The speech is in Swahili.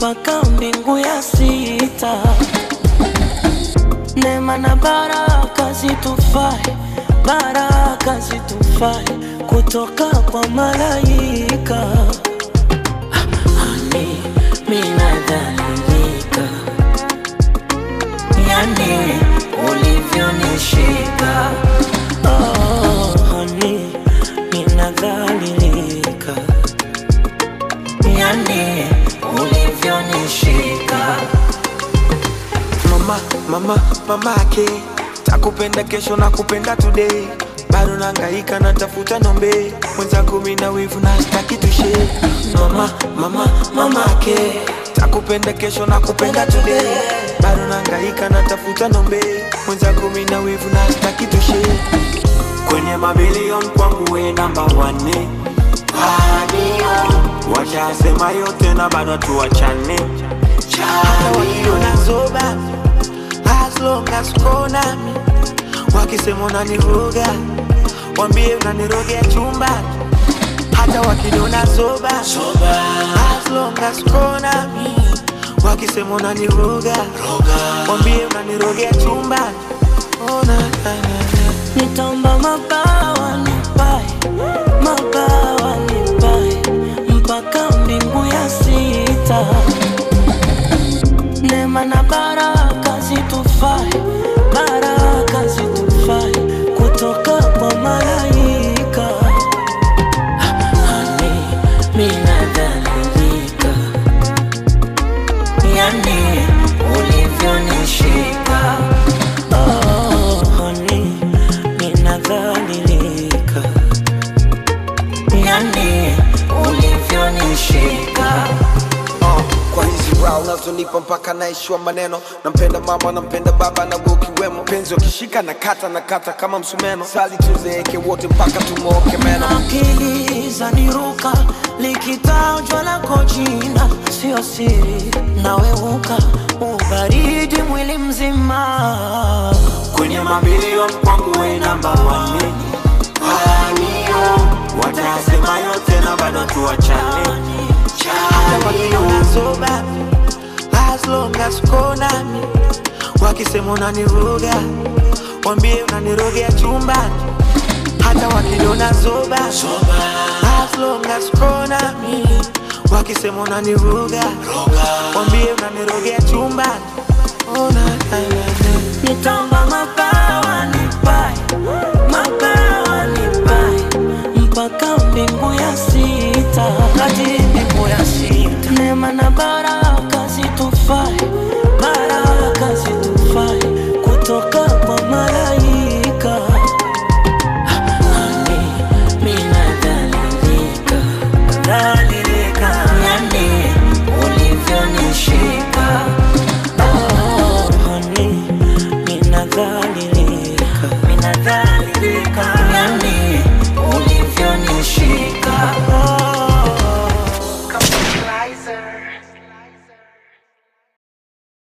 mpaka mbingu ya sita. Neema na baraka zitufae, baraka zitufae kutoka kwa malaika. Honey, mina dhalilika, yani ulivyonishika. Oh, honey, mina dhalilika, yani ulivyonishika. Mama ke takupenda kesho na kupenda today. Bado nangaika na tafuta nombe, mwenzako mina wivu na sitaki tushe. Mama ke takupenda kesho na kupenda today. Bado nangaika na tafuta nombe, mwenzako mina wivu na sitaki tushe. Kwenye mabilion kwangu we number 1. Wacha sema yote na bado tuachane. Wakiona zoba as long as uko nami, wakisema unaniroga wambie unanirogea chumbani. Hata wakiniona zoba as long as uko nami, wakisema unaniroga wambie unanirogea chumbani. Nitaomba mabawa nipae, mabawa nipae mpaka mbingu ya sita. Neema na baraka zitufae, baraka zitufae kutoka kwa malaika. Honey, mina dhalilika, yani ulivyonishika. Oh, honey, mina dhalilika, yani ulivyonishika. Kwa hizi brow unazonipa mpaka naishiwa maneno. Nampenda mama, nampenda baba na wewe ukiwemo. Penzi ukishika na kata kama msumeno. Sali tuzeeke wote mpaka tumoke meno. Akili zaniruka likitajwa lako jina, sio siri naweuka ubaridi mwili mzima. Kwenye mabilion kwangu we number 1. Watasema yote na bado tuachane. Hata wakiniona zoba as long as uko nami, wakisema unaniroga wambie unanirogea chumbani. Hata wakiniona zoba as long as uko nami, wakisema unaniroga wambie unanirogea chumbani. Nitaomba mabawa nipae, mabawa nipae mpaka mbingu ya sita. Kati mbingu ya sita. Neema na baraka zitufae, baraka zitufae kutoka kwa malaika. Honey, mina dhalilika, dhalilika, yani ulivyonishika. Oh, honey, mina dhalilika.